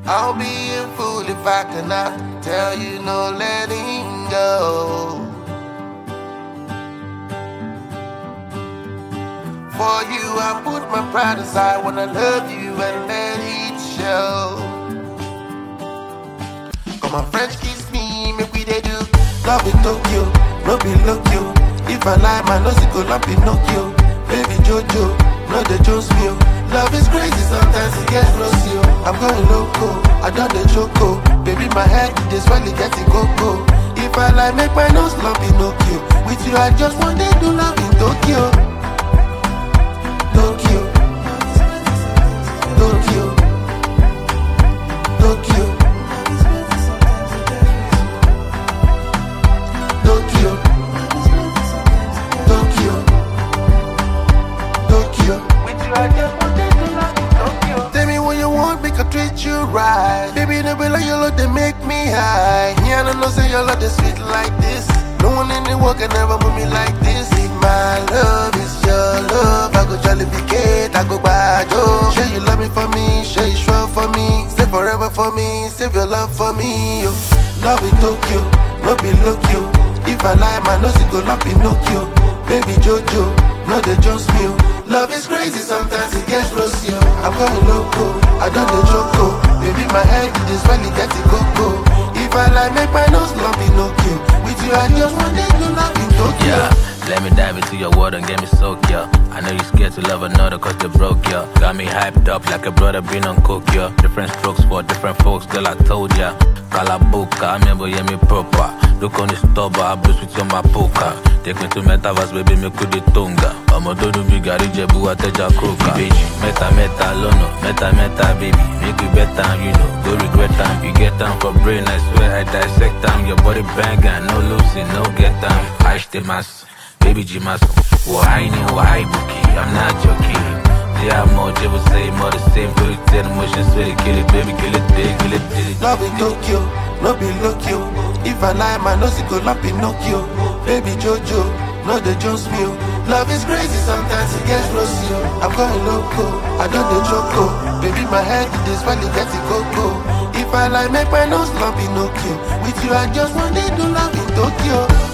I'll be a fool if I cannot tell you no letting go. For you, I put my pride aside. Wanna love you and let it show. Come on, French kiss me, make we they do. Love in Tokyo, no be Lokyo. If I lie, my nose go like Pinocchio. Baby Jojo, no the Jones meal. Love is crazy, sometimes it gets lost, yo. I'm going loco, I done the choco. Baby, my head is swelling, getting cocoa. If I lie, make my nose love Pinocchio. With you, I just want to do love in Tokyo. Tokyo, Tokyo, Tokyo, Tokyo, Tokyo, Tokyo. With you, I just want to do love in Tokyo. Tell me what you want, make I treat you right. Baby, they be like your love, they make me high. Me, I don't know, say your love, they sweet like this. No one in the world can ever move me like this. If my love is your love, I go jollificate, I go bajo. Sure you love me for me, sure you sure for me. Stay forever for me, save your love for me, yo. Love in Tokyo, no be Lokyo. If I lie, my nose go like Pinocchio. Baby Jojo, no the Jones meal. Love is crazy, sometimes it gets lost, yo. I'm going loco, I done the choco. Baby, my head is really getting cocoa. If I lie, make my nose love Pinocchio. With you, I just want to do love in Tokyo. Yeah, let me dive into your world and get me soaked, yeah. I know you scared to love another cause they broke, yeah. Got me hyped up like a brother been on coke, yeah. Different strokes for different folks, girl, I told ya. Kalabuka, I remember, yeah, me proper. Look on the stubber, I boost with you, my poker. Take me to Metaverse, baby, me could the tonga. I'm a dodo big, I reach a boo, I take a croaker. Meta, lono, meta, baby. Make you better, you know, go regret time. You get time for brain, I swear I dissect time. Your body banging, no losing, no get time. I stay mass, baby G-mass. Why bookie, I'm not joking. Yeah, more, they will say more the same. For the 10 emotions, so they kill it, baby, kill it, big, kill it. Love in Tokyo, no be Lokyo. If I lie, my nose go like Pinocchio. Baby Jojo, no the Jones meal. Love is crazy, sometimes it gets lost, yo. I'm going loco, I done the choco. Baby, my head is really getting cocoa. If I lie, make my nose love Pinocchio. With you, I just want to do love in Tokyo.